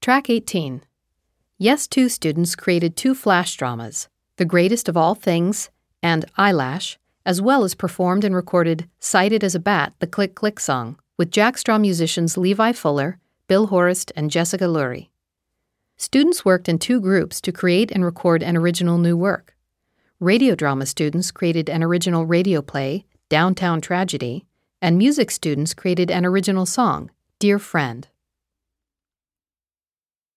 Track 18. Yes 2 students created 2 flash dramas, The Greatest of All Things and Eyelash, as well as performed and recorded Cited as a Bat, the Click Click song, with Jackstraw musicians Levi Fuller, Bill Horst, and Jessica Lurie. Students worked in 2 groups to create and record an original new work. Radio drama students created an original radio play, Downtown Tragedy, and music students created an original song, Dear Friend.